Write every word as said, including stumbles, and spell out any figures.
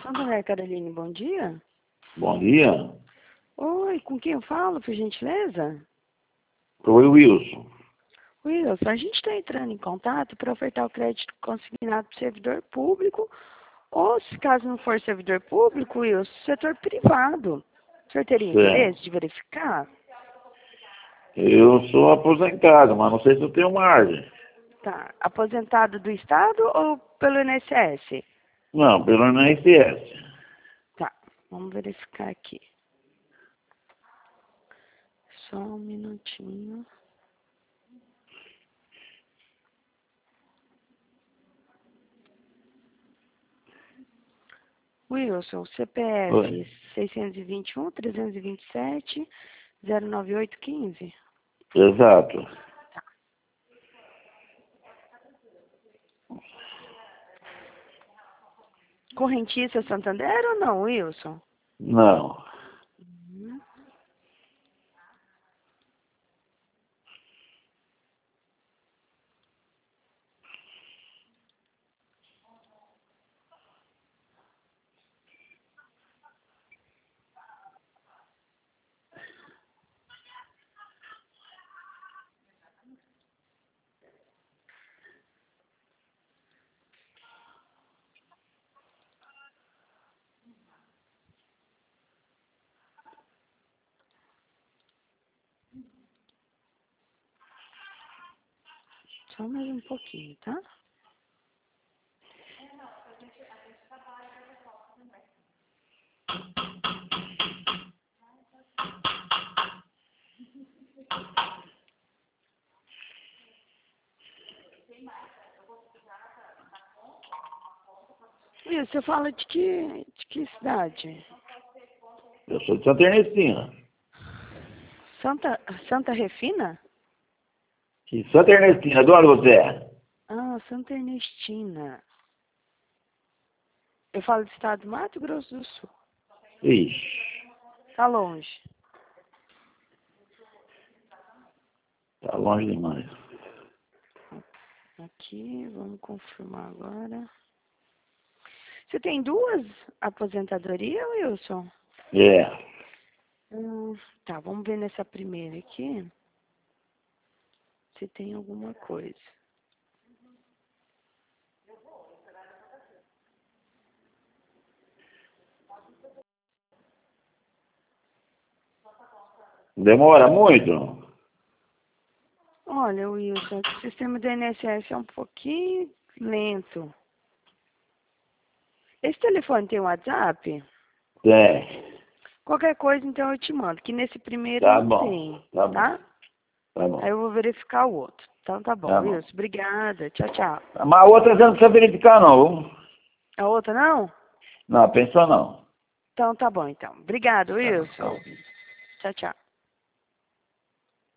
Santander, Caroline, bom dia. Bom dia. Oi, com quem eu falo, por gentileza? Oi, Wilson. Wilson, a gente está entrando em contato para ofertar o crédito consignado para o servidor público, ou, se caso não for servidor público, Wilson, setor privado. O senhor teria Certo. interesse de verificar? Eu sou aposentado, mas não sei se eu tenho margem. Tá. Aposentado do Estado ou pelo I N S S? Não, pelo I N S S. Tá, vamos verificar aqui. Só um minutinho. Wilson, C P Oi. F seiscentos e vinte e um, trezentos e vinte e sete, zero nove oito um cinco. Exato. Tá. Correntista Santander ou não, Wilson? Não. Uhum. Só mais um pouquinho, tá? Wilson, você fala de que, de que cidade? Eu sou de Santa Ernestina. Santa, Santa Refina? De Santa Ernestina, de onde você é? Ah, Santa Ernestina. Eu falo do estado do Mato Grosso do Sul. Ixi, Tá longe. tá longe demais. Aqui, vamos confirmar agora. Você tem duas aposentadorias, Wilson? É. Hum, tá, vamos ver nessa primeira aqui se tem alguma coisa. Demora muito? Olha, Wilson, o sistema do I N S S é um pouquinho lento. Esse telefone tem WhatsApp? Tem. Qualquer coisa, então, eu te mando, que nesse primeiro Tá não bom. tem, Tá bom. tá? Tá Aí bom. eu vou verificar o outro. Então, tá bom, Tá bom. Wilson. Obrigada. Tchau, tchau. Mas a outra você não precisa verificar, não. A outra não? Não, pensou não. Então, tá bom, então. Obrigado, Tá, Wilson. tá. Tchau, tchau.